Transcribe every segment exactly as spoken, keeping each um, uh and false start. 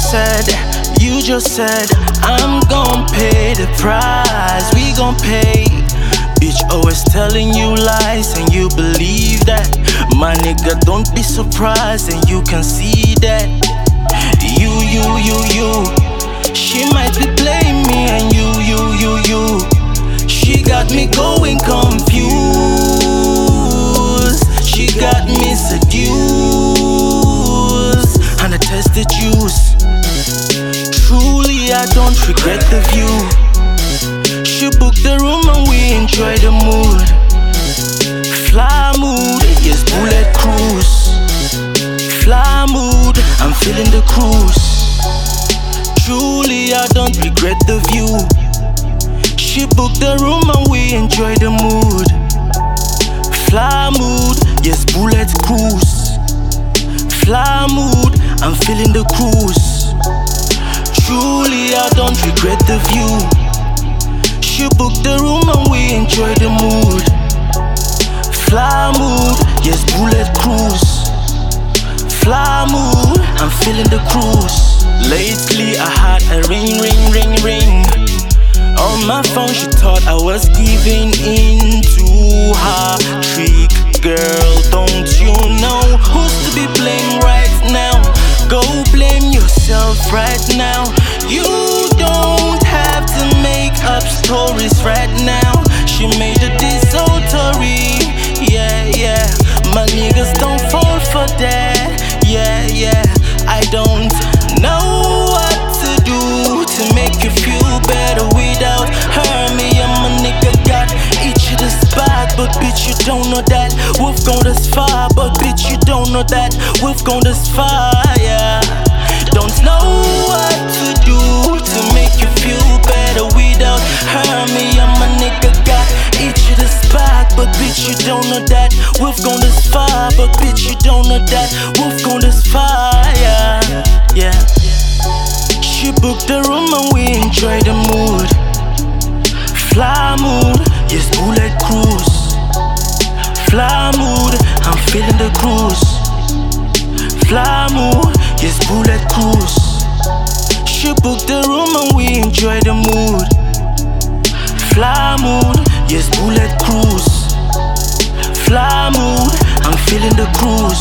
said, you just said, I'm gon' pay the price, we gon' pay. Bitch always telling you lies and you believe that. My nigga, don't be surprised and you can see that. You, you, you, you, she might be playing me, and you, you, you, you, she got me going confused. She got me seduced, and I tested juice. Truly, I don't regret the view. She booked the room and we enjoy the mood. Fly mood, yes, bullet cruise. Fly mood, I'm feeling the cruise. Truly, I don't regret the view. She booked the room and we enjoy the mood. Fly mood, yes, bullet cruise. Fly mood, I'm feeling the cruise. Truly, I don't regret the view. She booked the room and we enjoy the mood. Fly mood, yes, bullet cruise. Fly mood, I'm feeling the cruise. Lately I had a ring, ring, ring, ring on my phone. She thought I was giving in to her trick. Girl, don't you know who's to be blamed right now? Go blame yourself right now. You don't have to make up stories right now. She made a disorderly. Yeah, yeah, my niggas don't fall for that. Yeah, yeah, I don't know what to do to make you feel better without her. Me and my nigga got each other's back, but bitch, you don't know that we've gone this far. But bitch, you don't know that we've gone this far. Yeah, don't know what to do to make you feel better without her. Me and my nigga got each other's back, but bitch, you don't know that we've gone this far. But bitch, you don't know that we've gone this far. Yeah, yeah. She booked the room and we enjoy the mood. Fly mood, yes, bullet cruise. Fly mood, I'm feeling the cruise. Fly mood, yes, bullet cruise. She booked the room and we enjoy the mood. Fly mood, yes, bullet cruise. Fly mood, I'm feeling the cruise.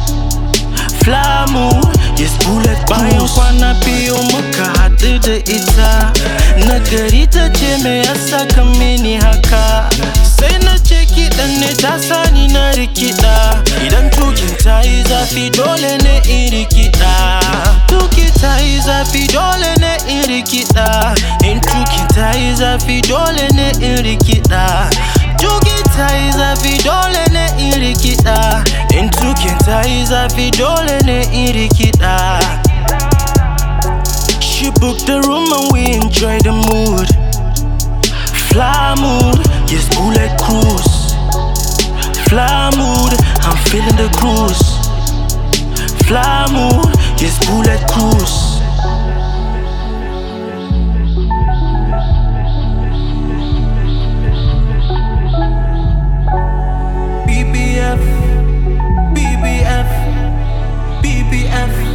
Fly mood, yes, bullet cruise. Bayan kwana biyu muka haɗu da ita, na gari ta ce me ya saka mini haka. Sai na ce kiɗan ne ta sani na rikida. Idan tukin ta yi zafi dole ne in rikida. Tuki ta yi zafi dole ne in rikida. In tukin ta yi zafi dole ne in rikida. Tuki ta yi zafi dole ne in rikida. In tukin ta yi zafi dole ne in rikida. She booked the room and we enjoy the mood. Fly mood, yes, bullet cruise. Fly mood, I'm feeling the cruise. Fly mood, yes, bullet cruise. B B F, B B F, B B F.